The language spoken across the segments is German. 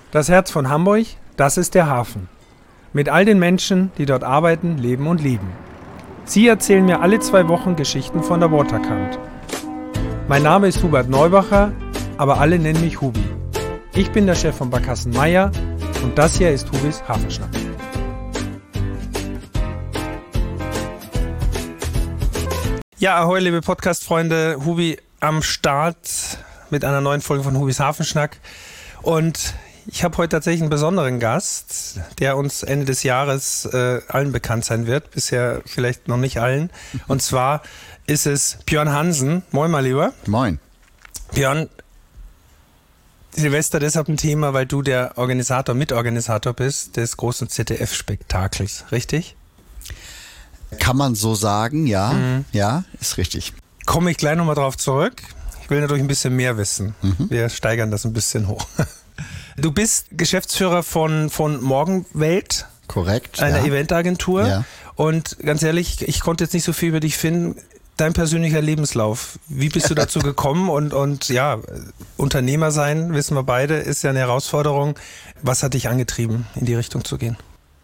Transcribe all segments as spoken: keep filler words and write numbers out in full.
Das Herz von Hamburg, das ist der Hafen. Mit all den Menschen, die dort arbeiten, leben und lieben. Sie erzählen mir alle zwei Wochen Geschichten von der Waterkant. Mein Name ist Hubert Neubacher, aber alle nennen mich Hubi. Ich bin der Chef von Barkassen Meier und das hier ist Hubis Hafenschnack. Ja, ahoi, liebe Podcast-Freunde, Hubi am Start mit einer neuen Folge von Hubis Hafenschnack. Und ich habe heute tatsächlich einen besonderen Gast, der uns Ende des Jahres äh, allen bekannt sein wird, bisher vielleicht noch nicht allen. Und zwar ist es Björn Hansen. Moin, mein Lieber. Moin. Björn, Silvester deshalb ein Thema, weil du der Organisator, Mitorganisator bist des großen Z D F-Spektakels, richtig? Kann man so sagen, ja. Mhm. Ja, ist richtig. Komme ich gleich nochmal drauf zurück. Ich will natürlich ein bisschen mehr wissen. Mhm. Wir steigern das ein bisschen hoch. Du bist Geschäftsführer von, von Morgenwelt. Korrekt. Einer ja. Eventagentur. Ja. Und ganz ehrlich, ich konnte jetzt nicht so viel über dich finden. Dein persönlicher Lebenslauf. Wie bist du dazu gekommen? Und, und ja, Unternehmer sein, wissen wir beide, ist ja eine Herausforderung. Was hat dich angetrieben, in die Richtung zu gehen?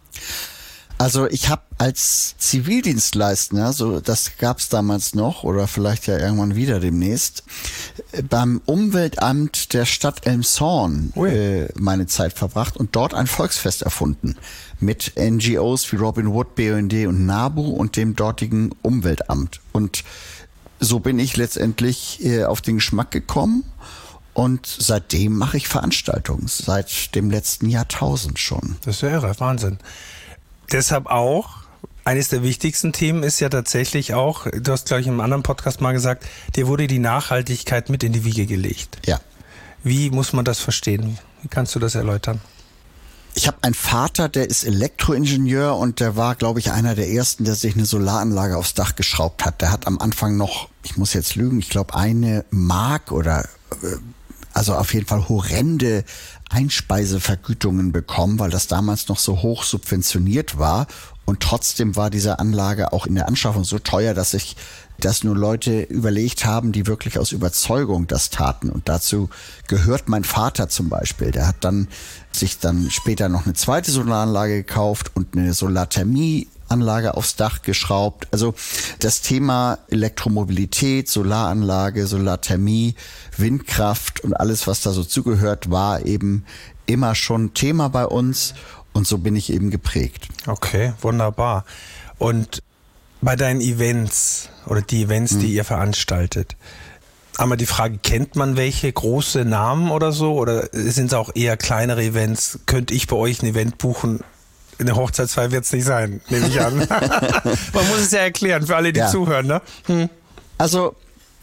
Also ich habe als Zivildienstleister, so das gab es damals noch oder vielleicht ja irgendwann wieder demnächst, beim Umweltamt der Stadt Elmshorn äh, meine Zeit verbracht und dort ein Volksfest erfunden mit N G Os wie Robin Hood, B U N D und NABU und dem dortigen Umweltamt. Und so bin ich letztendlich äh, auf den Geschmack gekommen. Und seitdem mache ich Veranstaltungen, seit dem letzten Jahrtausend schon. Das ist ja irre, Wahnsinn. Deshalb auch, eines der wichtigsten Themen ist ja tatsächlich auch, du hast gleich in einem anderen Podcast mal gesagt, dir wurde die Nachhaltigkeit mit in die Wiege gelegt. Ja. Wie muss man das verstehen? Wie kannst du das erläutern? Ich habe einen Vater, der ist Elektroingenieur und der war, glaube ich, einer der ersten, der sich eine Solaranlage aufs Dach geschraubt hat. Der hat am Anfang noch, ich muss jetzt lügen, ich glaube eine Mark oder also auf jeden Fall horrende Einspeisevergütungen bekommen, weil das damals noch so hoch subventioniert war. Und trotzdem war diese Anlage auch in der Anschaffung so teuer, dass sich das nur Leute überlegt haben, die wirklich aus Überzeugung das taten. Und dazu gehört mein Vater zum Beispiel. Der hat dann sich dann später noch eine zweite Solaranlage gekauft und eine Solarthermieanlage aufs Dach geschraubt. Also das Thema Elektromobilität, Solaranlage, Solarthermie, Windkraft und alles, was da so zugehört, war eben immer schon Thema bei uns. Und so bin ich eben geprägt. Okay, wunderbar. Und bei deinen Events oder die Events, hm. die ihr veranstaltet, einmal die Frage, kennt man welche große Namen oder so? Oder sind es auch eher kleinere Events? Könnte ich bei euch ein Event buchen? Eine Hochzeitsfeier wird es nicht sein, nehme ich an. Man muss es ja erklären für alle, die ja. zuhören, ne? Hm. Also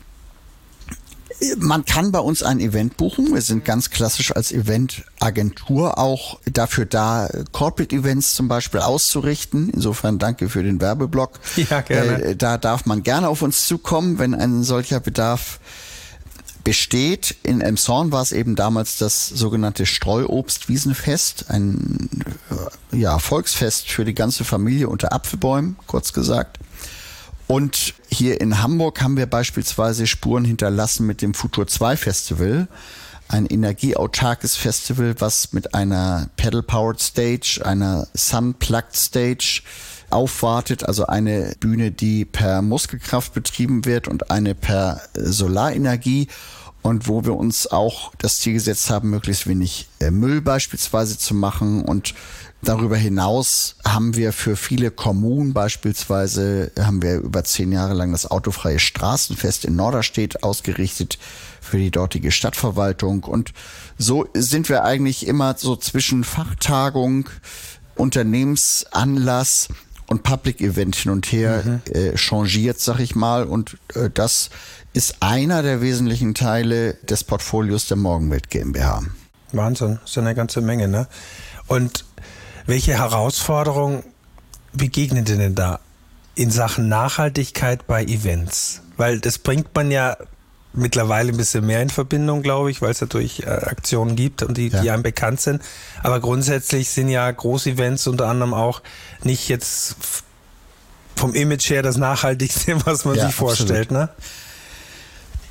man kann bei uns ein Event buchen. Wir sind ganz klassisch als Eventagentur auch dafür da, Corporate Events zum Beispiel auszurichten. Insofern danke für den Werbeblock. Ja, gerne. Äh, da darf man gerne auf uns zukommen, wenn ein solcher Bedarf besteht. In Elmshorn war es eben damals das sogenannte Streuobstwiesenfest, ein ja, Volksfest für die ganze Familie unter Apfelbäumen, kurz gesagt. Und hier in Hamburg haben wir beispielsweise Spuren hinterlassen mit dem Futur zwei Festival, ein energieautarkes Festival, was mit einer Pedal-Powered Stage, einer Sun-Plugged Stage aufwartet, also eine Bühne, die per Muskelkraft betrieben wird und eine per Solarenergie. Und wo wir uns auch das Ziel gesetzt haben, möglichst wenig Müll beispielsweise zu machen. Und darüber hinaus haben wir für viele Kommunen beispielsweise, haben wir über zehn Jahre lang das autofreie Straßenfest in Norderstedt ausgerichtet für die dortige Stadtverwaltung. Und so sind wir eigentlich immer so zwischen Fachtagung, Unternehmensanlass und Public Event hin und her mhm. äh, changiert, sag ich mal. Und äh, das ist einer der wesentlichen Teile des Portfolios der Morgenwelt GmbH. Wahnsinn, das ist ja eine ganze Menge, ne? Und welche Herausforderungen begegnen dir denn da in Sachen Nachhaltigkeit bei Events? Weil das bringt man ja mittlerweile ein bisschen mehr in Verbindung, glaube ich, weil es natürlich äh, Aktionen gibt und die, ja. die einem bekannt sind. Aber grundsätzlich sind ja Großevents unter anderem auch nicht jetzt vom Image her das Nachhaltigste, was man ja, sich vorstellt, absolut. ne?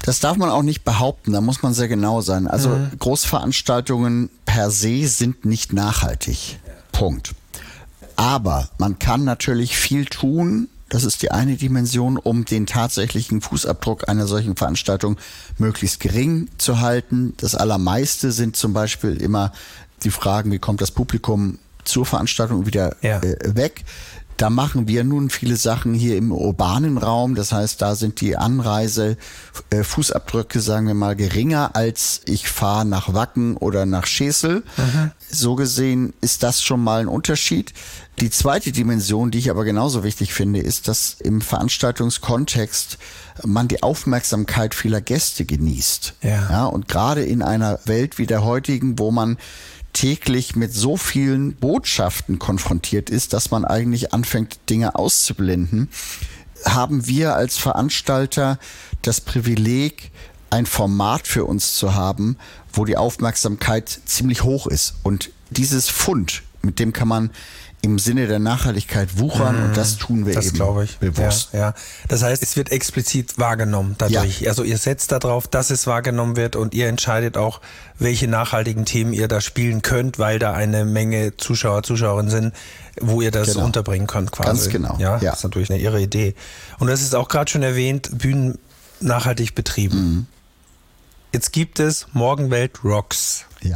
Das darf man auch nicht behaupten, da muss man sehr genau sein. Also mhm. Großveranstaltungen per se sind nicht nachhaltig. Punkt. Aber man kann natürlich viel tun, das ist die eine Dimension, um den tatsächlichen Fußabdruck einer solchen Veranstaltung möglichst gering zu halten. Das Allermeiste sind zum Beispiel immer die Fragen, wie kommt das Publikum zur Veranstaltung wieder ja. äh, weg. Da machen wir nun viele Sachen hier im urbanen Raum. Das heißt, da sind die Anreise, äh, Fußabdrücke, sagen wir mal, geringer als ich fahre nach Wacken oder nach Schesel. Mhm. So gesehen ist das schon mal ein Unterschied. Die zweite Dimension, die ich aber genauso wichtig finde, ist, dass im Veranstaltungskontext man die Aufmerksamkeit vieler Gäste genießt. Ja. Ja, und gerade in einer Welt wie der heutigen, wo man täglich mit so vielen Botschaften konfrontiert ist, dass man eigentlich anfängt, Dinge auszublenden, haben wir als Veranstalter das Privileg, ein Format für uns zu haben, wo die Aufmerksamkeit ziemlich hoch ist. Und dieses Fund, mit dem kann man im Sinne der Nachhaltigkeit wuchern mmh, und das tun wir das eben glaube ich. bewusst. Ja, ja. Das heißt, es wird explizit wahrgenommen dadurch. Ja. Also ihr setzt darauf, dass es wahrgenommen wird und ihr entscheidet auch, welche nachhaltigen Themen ihr da spielen könnt, weil da eine Menge Zuschauer, Zuschauerinnen sind, wo ihr das genau. unterbringen könnt quasi. Ganz genau. Ja, ja, das ist natürlich eine irre Idee. Und das ist auch gerade schon erwähnt, Bühnen nachhaltig betrieben. Mhm. Jetzt gibt es Morgenwelt Rocks. Ja.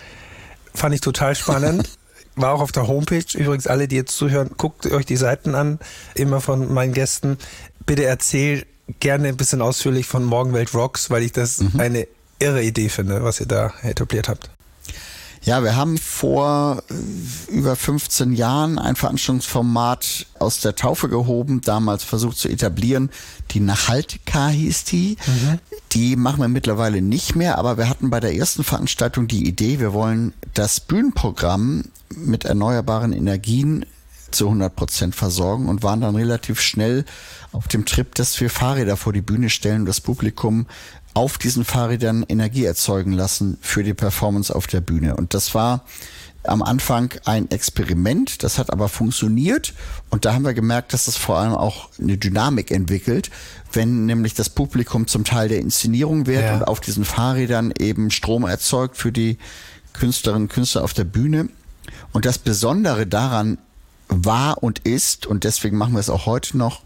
Fand ich total spannend. War auch auf der Homepage. Übrigens, alle, die jetzt zuhören, guckt euch die Seiten an, immer von meinen Gästen. Bitte erzähl gerne ein bisschen ausführlich von Morgenwelt Rocks, weil ich das mhm. eine irre Idee finde, was ihr da etabliert habt. Ja, wir haben vor über fünfzehn Jahren ein Veranstaltungsformat aus der Taufe gehoben, damals versucht zu etablieren. Die Nachhaltika hieß die. Mhm. Die machen wir mittlerweile nicht mehr, aber wir hatten bei der ersten Veranstaltung die Idee, wir wollen das Bühnenprogramm mit erneuerbaren Energien zu hundert Prozent versorgen und waren dann relativ schnell auf dem Trip, dass wir Fahrräder vor die Bühne stellen und das Publikum auf diesen Fahrrädern Energie erzeugen lassen für die Performance auf der Bühne. Und das war am Anfang ein Experiment, das hat aber funktioniert und da haben wir gemerkt, dass das vor allem auch eine Dynamik entwickelt, wenn nämlich das Publikum zum Teil der Inszenierung wird ja. und auf diesen Fahrrädern eben Strom erzeugt für die Künstlerinnen und Künstler auf der Bühne. Und das Besondere daran war und ist, und deswegen machen wir es auch heute noch,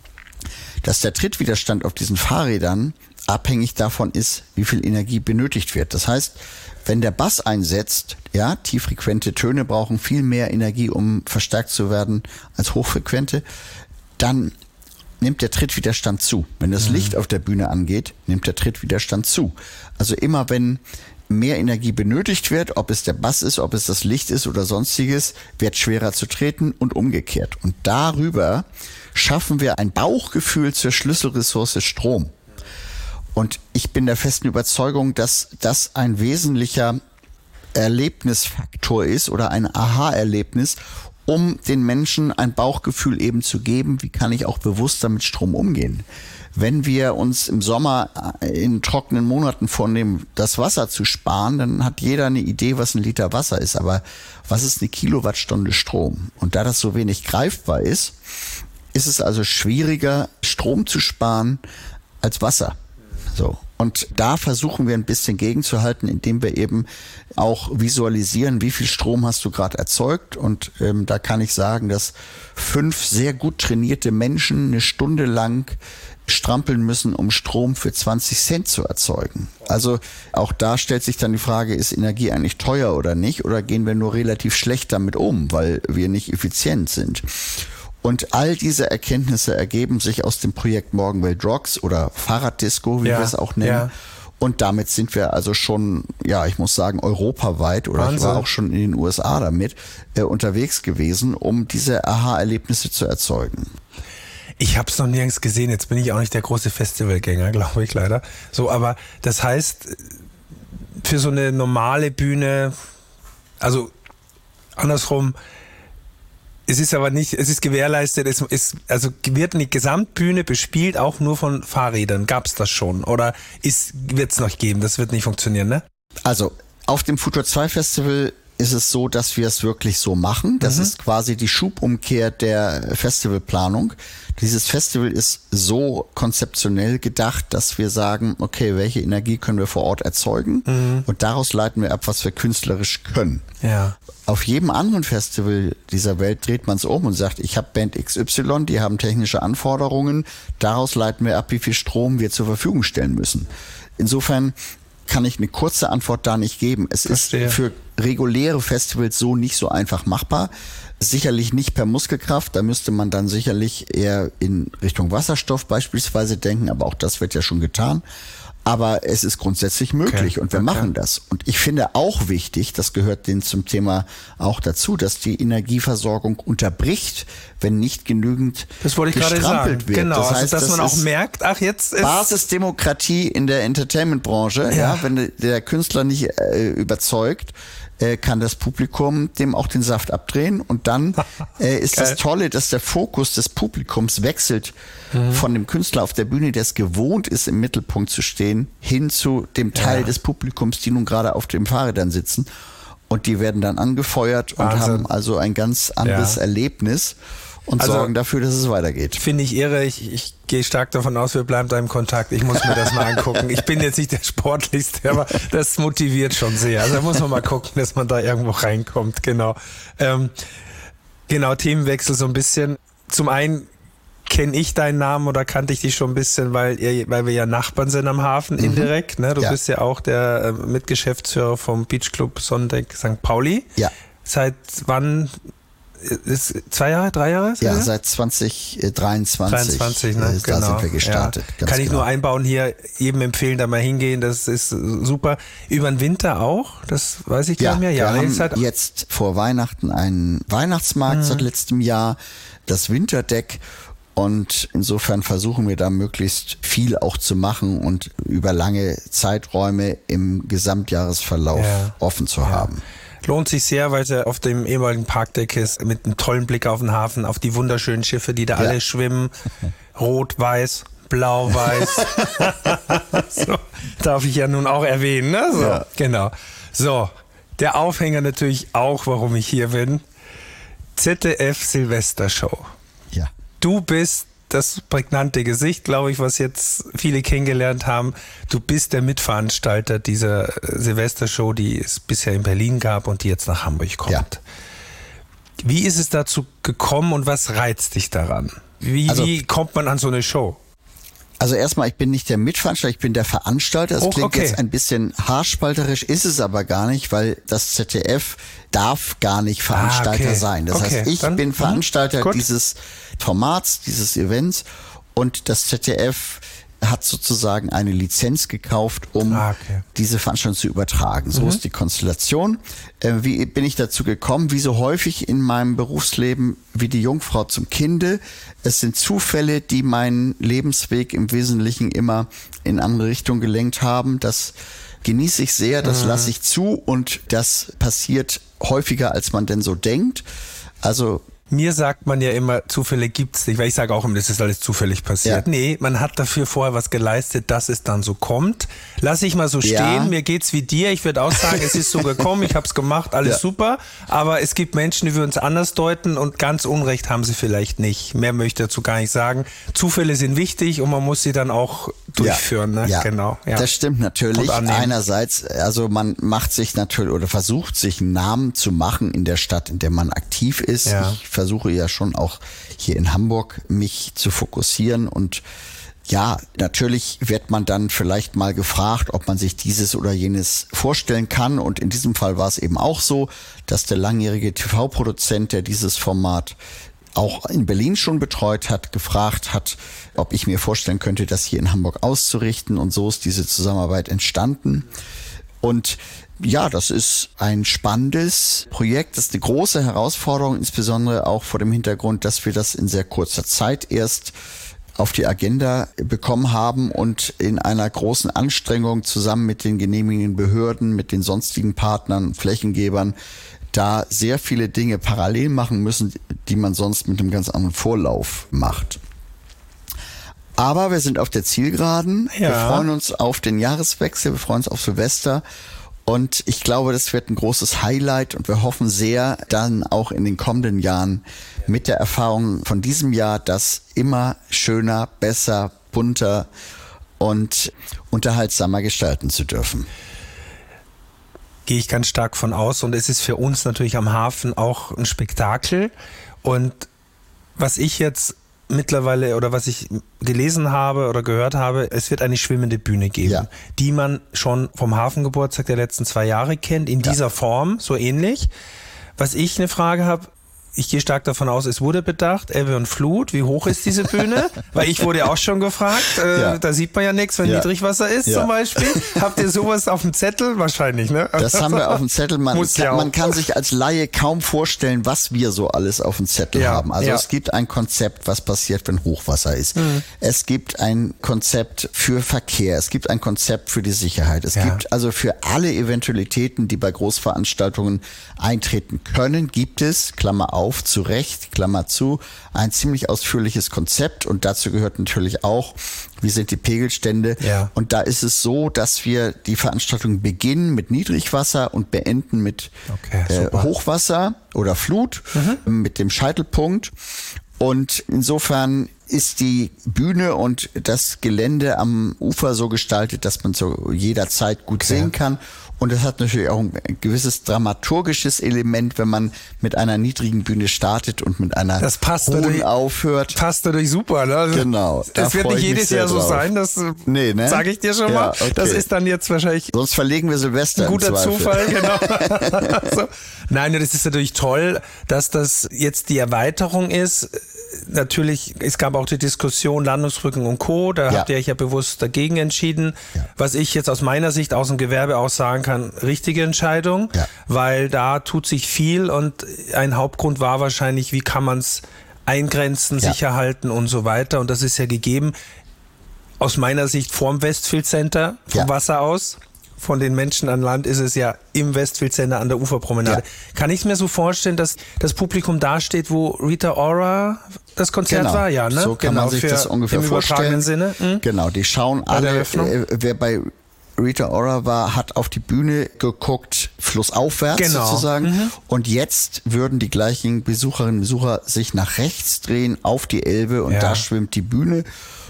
dass der Trittwiderstand auf diesen Fahrrädern abhängig davon ist, wie viel Energie benötigt wird. Das heißt, wenn der Bass einsetzt, ja, tieffrequente Töne brauchen viel mehr Energie, um verstärkt zu werden als hochfrequente, dann nimmt der Trittwiderstand zu. Wenn das mhm. Licht auf der Bühne angeht, nimmt der Trittwiderstand zu. Also immer wenn mehr Energie benötigt wird, ob es der Bass ist, ob es das Licht ist oder sonstiges, wird schwerer zu treten und umgekehrt. Und darüber schaffen wir ein Bauchgefühl zur Schlüsselressource Strom. Und ich bin der festen Überzeugung, dass das ein wesentlicher Erlebnisfaktor ist oder ein Aha-Erlebnis, um den Menschen ein Bauchgefühl eben zu geben, wie kann ich auch bewusster mit Strom umgehen. Wenn wir uns im Sommer in trockenen Monaten vornehmen, das Wasser zu sparen, dann hat jeder eine Idee, was ein Liter Wasser ist. Aber was ist eine Kilowattstunde Strom? Und da das so wenig greifbar ist, ist es also schwieriger, Strom zu sparen als Wasser. So. Und da versuchen wir ein bisschen gegenzuhalten, indem wir eben auch visualisieren, wie viel Strom hast du gerade erzeugt. Und ähm, da kann ich sagen, dass fünf sehr gut trainierte Menschen eine Stunde lang strampeln müssen, um Strom für zwanzig Cent zu erzeugen. Also auch da stellt sich dann die Frage, ist Energie eigentlich teuer oder nicht? Oder gehen wir nur relativ schlecht damit um, weil wir nicht effizient sind? Und all diese Erkenntnisse ergeben sich aus dem Projekt Morgenwelt Rocks oder Fahrraddisco, wie ja, wir es auch nennen. Ja. Und damit sind wir also schon, ja, ich muss sagen, europaweit oder Wahnsinn. Ich war auch schon in den U S A damit äh, unterwegs gewesen, um diese Aha-Erlebnisse zu erzeugen. Ich habe es noch nirgends gesehen, jetzt bin ich auch nicht der große Festivalgänger, glaube ich leider. So, aber das heißt, für so eine normale Bühne, also andersrum, es ist aber nicht, es ist gewährleistet, es ist, also wird eine Gesamtbühne bespielt auch nur von Fahrrädern. Gab es das schon? Oder wird es noch geben? Das wird nicht funktionieren, ne? Also auf dem Futur zwei Festival ist es so, dass wir es wirklich so machen. Das mhm. ist quasi die Schubumkehr der Festivalplanung. Dieses Festival ist so konzeptionell gedacht, dass wir sagen, okay, welche Energie können wir vor Ort erzeugen? Mhm. Und daraus leiten wir ab, was wir künstlerisch können. Ja. Auf jedem anderen Festival dieser Welt dreht man es um und sagt, ich habe Band X Y, die haben technische Anforderungen. Daraus leiten wir ab, wie viel Strom wir zur Verfügung stellen müssen. Insofern kann ich eine kurze Antwort da nicht geben. Es Verstehe. Ist für reguläre Festivals so nicht so einfach machbar. Sicherlich nicht per Muskelkraft, da müsste man dann sicherlich eher in Richtung Wasserstoff beispielsweise denken, aber auch das wird ja schon getan. Aber es ist grundsätzlich möglich okay. und wir okay. machen das. Und ich finde auch wichtig, das gehört den zum Thema auch dazu, dass die Energieversorgung unterbricht, wenn nicht genügend das wollte ich gerade sagen. Wird. Genau, das heißt, also, dass das man auch merkt, ach jetzt ist Basisdemokratie in der Entertainment-Branche. Ja. Ja, wenn der Künstler nicht äh, überzeugt, äh, kann das Publikum dem auch den Saft abdrehen. Und dann äh, ist das Tolle, dass der Fokus des Publikums wechselt mhm. von dem Künstler auf der Bühne, der es gewohnt ist, im Mittelpunkt zu stehen, hin zu dem Teil ja. des Publikums, die nun gerade auf den Fahrrädern sitzen. Und die werden dann angefeuert und Wahnsinn. Haben also ein ganz anderes ja. Erlebnis und also, sorgen dafür, dass es weitergeht. Finde ich irre. Ich, ich gehe stark davon aus, wir bleiben da im Kontakt. Ich muss mir das mal angucken. Ich bin jetzt nicht der Sportlichste, aber das motiviert schon sehr. Also da muss man mal gucken, dass man da irgendwo reinkommt. Genau. Ähm, genau, Themenwechsel so ein bisschen. Zum einen kenne ich deinen Namen oder kannte ich dich schon ein bisschen, weil, ihr, weil wir ja Nachbarn sind am Hafen, mhm. indirekt. Ne? Du ja. bist ja auch der äh, Mitgeschäftsführer vom Beach Club Sonnendeck Sankt Pauli. Ja. Seit wann? Ist zwei Jahre, drei Jahre? Ja, seit zwanzig dreiundzwanzig. dreiundzwanzig, ne? Da genau. sind wir gestartet. Ja. Kann ich genau. nur einbauen hier, jedem empfehlen, da mal hingehen, das ist super. Über den Winter auch, das weiß ich gar nicht mehr. Ja, wir haben halt jetzt vor Weihnachten einen Weihnachtsmarkt mhm. seit letztem Jahr, das Winterdeck. Und insofern versuchen wir da möglichst viel auch zu machen und über lange Zeiträume im Gesamtjahresverlauf ja. offen zu ja. haben. Lohnt sich sehr, weil er auf dem ehemaligen Parkdeck ist, mit einem tollen Blick auf den Hafen, auf die wunderschönen Schiffe, die da ja. alle schwimmen. Rot, weiß, blau, weiß. So, darf ich ja nun auch erwähnen, ne? So, ja. Genau. So, der Aufhänger natürlich auch, warum ich hier bin. Z D F Silvestershow. Ja. Du bist das prägnante Gesicht, glaube ich, was jetzt viele kennengelernt haben. Du bist der Mitveranstalter dieser Silvestershow, die es bisher in Berlin gab und die jetzt nach Hamburg kommt. Ja. Wie ist es dazu gekommen und was reizt dich daran? Wie, also, wie kommt man an so eine Show? Also erstmal, ich bin nicht der Mitveranstalter, ich bin der Veranstalter. Das oh, klingt okay. jetzt ein bisschen haarspalterisch, ist es aber gar nicht, weil das Z D F darf gar nicht Veranstalter ah, okay. sein. Das okay. heißt, ich Dann, bin Veranstalter mh, dieses Formats, dieses Events und das Z D F hat sozusagen eine Lizenz gekauft, um ah, okay. diese Veranstaltung zu übertragen. So mhm. ist die Konstellation. Äh, wie bin ich dazu gekommen? Wie so häufig in meinem Berufsleben wie die Jungfrau zum Kinde. Es sind Zufälle, die meinen Lebensweg im Wesentlichen immer in andere Richtungen gelenkt haben. Das genieße ich sehr, das mhm. lasse ich zu und das passiert häufiger, als man denn so denkt. Also mir sagt man ja immer, Zufälle gibt's nicht, weil ich sage auch immer, das ist alles zufällig passiert. Ja. Nee, man hat dafür vorher was geleistet, dass es dann so kommt. Lass ich mal so stehen, ja. mir geht's wie dir. Ich würde auch sagen, es ist so gekommen, ich habe es gemacht, alles ja. super. Aber es gibt Menschen, die würden es anders deuten und ganz Unrecht haben sie vielleicht nicht. Mehr möchte ich dazu gar nicht sagen. Zufälle sind wichtig und man muss sie dann auch durchführen. Ja, ne? ja. Genau. Ja. Das stimmt natürlich. Einerseits, also man macht sich natürlich oder versucht sich einen Namen zu machen in der Stadt, in der man aktiv ist. Ja. Ich versuche ja schon auch hier in Hamburg mich zu fokussieren und ja, natürlich wird man dann vielleicht mal gefragt, ob man sich dieses oder jenes vorstellen kann und in diesem Fall war es eben auch so, dass der langjährige T V-Produzent, der dieses Format auch in Berlin schon betreut hat, gefragt hat, ob ich mir vorstellen könnte, das hier in Hamburg auszurichten und so ist diese Zusammenarbeit entstanden. Und ja, das ist ein spannendes Projekt. Das ist eine große Herausforderung, insbesondere auch vor dem Hintergrund, dass wir das in sehr kurzer Zeit erst auf die Agenda bekommen haben und in einer großen Anstrengung zusammen mit den genehmigenden Behörden, mit den sonstigen Partnern, Flächengebern, da sehr viele Dinge parallel machen müssen, die man sonst mit einem ganz anderen Vorlauf macht. Aber wir sind auf der Zielgeraden. Ja. Wir freuen uns auf den Jahreswechsel, wir freuen uns auf Silvester. Und ich glaube, das wird ein großes Highlight und wir hoffen sehr, dann auch in den kommenden Jahren mit der Erfahrung von diesem Jahr, das immer schöner, besser, bunter und unterhaltsamer gestalten zu dürfen. Gehe ich ganz stark von aus und es ist für uns natürlich am Hafen auch ein Spektakel. Und was ich jetzt mittlerweile oder was ich gelesen habe oder gehört habe, es wird eine schwimmende Bühne geben, ja. die man schon vom Hafengeburtstag der letzten zwei Jahre kennt, in ja. dieser Form, so ähnlich. Was ich eine Frage habe, ich gehe stark davon aus, es wurde bedacht, Ebbe und Flut, wie hoch ist diese Bühne? Weil ich wurde auch schon gefragt, äh, ja. da sieht man ja nichts, wenn ja. Niedrigwasser ist ja. zum Beispiel. Habt ihr sowas auf dem Zettel? Wahrscheinlich, ne? Das haben wir auf dem Zettel. Man, Muss kann, ja man kann sich als Laie kaum vorstellen, was wir so alles auf dem Zettel ja. haben. Also ja. es gibt ein Konzept, was passiert, wenn Hochwasser ist. Mhm. Es gibt ein Konzept für Verkehr. Es gibt ein Konzept für die Sicherheit. Es ja. gibt also für alle Eventualitäten, die bei Großveranstaltungen eintreten können, gibt es, Klammer auf, Auf, zu Recht, Klammer zu, ein ziemlich ausführliches Konzept und dazu gehört natürlich auch, wie sind die Pegelstände ja. und da ist es so, dass wir die Veranstaltung beginnen mit Niedrigwasser und beenden mit okay, äh, Hochwasser oder Flut, mhm. mit dem Scheitelpunkt und insofern ist die Bühne und das Gelände am Ufer so gestaltet, dass man zu jeder Zeit gut okay. sehen kann. Und das hat natürlich auch ein gewisses dramaturgisches Element, wenn man mit einer niedrigen Bühne startet und mit einer das passt hohen dadurch, aufhört. Passt dadurch super, ne? Also genau. Das da wird nicht jedes Jahr so drauf. sein, das nee, ne? sage ich dir schon ja, mal. Okay. Das ist dann jetzt wahrscheinlich Sonst verlegen wir Silvester. Ein guter Zufall, genau. so. Nein, das ist natürlich toll, dass das jetzt die Erweiterung ist. Natürlich, es gab auch die Diskussion Landungsbrücken und Co., da ja. habt ihr euch ja bewusst dagegen entschieden. Ja. Was ich jetzt aus meiner Sicht aus dem Gewerbe auch sagen kann, richtige Entscheidung, ja. weil da tut sich viel und ein Hauptgrund war wahrscheinlich, wie kann man es eingrenzen, ja. sicher halten und so weiter und das ist ja gegeben. Aus meiner Sicht vorm Westfield Center, vom ja. Wasser aus. Von den Menschen an Land ist es ja im Westfield Center an der Uferpromenade. Ja. Kann ich es mir so vorstellen, dass das Publikum da steht, wo Rita Ora das Konzert genau. war? Ja, ne? So kann genau, man sich das ungefähr im vorstellen. Sinne. Mhm. Genau, die schauen alle, äh, wer bei Rita Ora war, hat auf die Bühne geguckt, flussaufwärts genau. sozusagen. Mhm. Und jetzt würden die gleichen Besucherinnen und Besucher sich nach rechts drehen auf die Elbe und ja. da schwimmt die Bühne.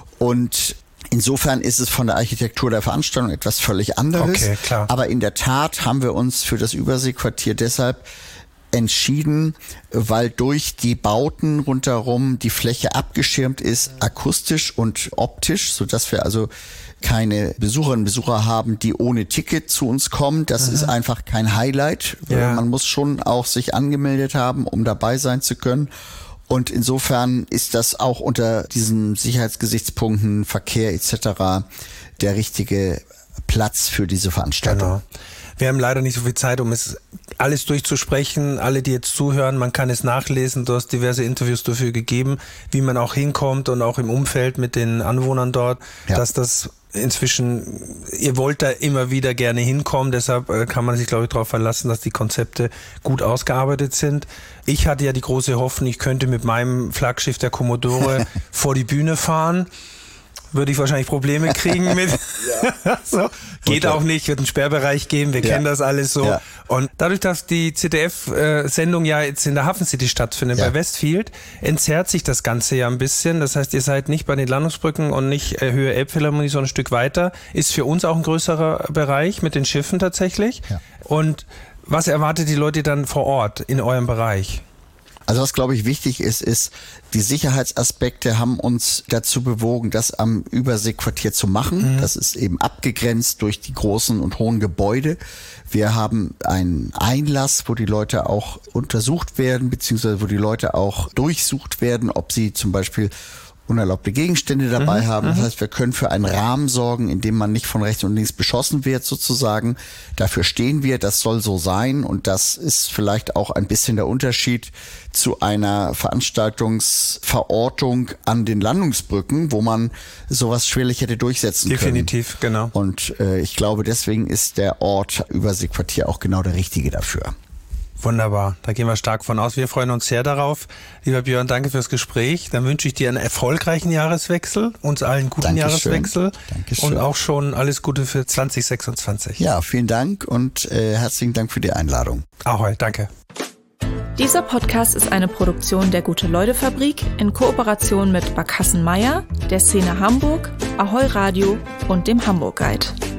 Und insofern ist es von der Architektur der Veranstaltung etwas völlig anderes. Okay, klar. Aber in der Tat haben wir uns für das Überseequartier deshalb entschieden, weil durch die Bauten rundherum die Fläche abgeschirmt ist, akustisch und optisch, sodass wir also keine Besucherinnen und Besucher haben, die ohne Ticket zu uns kommen. Das Aha. ist einfach kein Highlight. Ja. Man muss schon auch sich angemeldet haben, um dabei sein zu können. Und insofern ist das auch unter diesen Sicherheitsgesichtspunkten, Verkehr et cetera der richtige Platz für diese Veranstaltung. Genau. Wir haben leider nicht so viel Zeit, um es alles durchzusprechen. Alle, die jetzt zuhören, man kann es nachlesen. Du hast diverse Interviews dafür gegeben, wie man auch hinkommt und auch im Umfeld mit den Anwohnern dort, ja. dass das inzwischen, ihr wollt da immer wieder gerne hinkommen, deshalb kann man sich, glaube ich, darauf verlassen, dass die Konzepte gut ausgearbeitet sind. Ich hatte ja die große Hoffnung, ich könnte mit meinem Flaggschiff der Commodore vor die Bühne fahren. Würde ich wahrscheinlich Probleme kriegen mit. Ja. so. Geht auch nicht, wird einen Sperrbereich geben, wir ja. kennen das alles so. Ja. Und dadurch, dass die Z D F-Sendung ja jetzt in der Hafen City stattfindet, ja. bei Westfield, entzerrt sich das Ganze ja ein bisschen. Das heißt, ihr seid nicht bei den Landungsbrücken und nicht äh, Höhe Elbphilharmonie, sondern ein Stück weiter. Ist für uns auch ein größerer Bereich mit den Schiffen tatsächlich. Ja. Und was erwartet die Leute dann vor Ort in eurem Bereich? Also was, glaube ich, wichtig ist, ist, die Sicherheitsaspekte haben uns dazu bewogen, das am Überseequartier zu machen. Mhm. Das ist eben abgegrenzt durch die großen und hohen Gebäude. Wir haben einen Einlass, wo die Leute auch untersucht werden, beziehungsweise wo die Leute auch durchsucht werden, ob sie zum Beispiel unerlaubte Gegenstände dabei mhm, haben. Das heißt, wir können für einen Rahmen sorgen, in dem man nicht von rechts und links beschossen wird sozusagen. Dafür stehen wir, das soll so sein und das ist vielleicht auch ein bisschen der Unterschied zu einer Veranstaltungsverortung an den Landungsbrücken, wo man sowas schwerlich hätte durchsetzen Definitiv, können. Definitiv, genau. Und äh, ich glaube, deswegen ist der Ort Überseequartier auch genau der richtige dafür. Wunderbar, da gehen wir stark von aus. Wir freuen uns sehr darauf. Lieber Björn, danke fürs Gespräch. Dann wünsche ich dir einen erfolgreichen Jahreswechsel, uns allen einen guten Dankeschön. Jahreswechsel Dankeschön. Und auch schon alles Gute für zwanzig sechsundzwanzig. Ja, vielen Dank und äh, herzlichen Dank für die Einladung. Ahoi, danke. Dieser Podcast ist eine Produktion der Gute-Leute-Fabrik in Kooperation mit Barkassen Meier, der Szene Hamburg, Ahoi Radio und dem Hamburg Guide.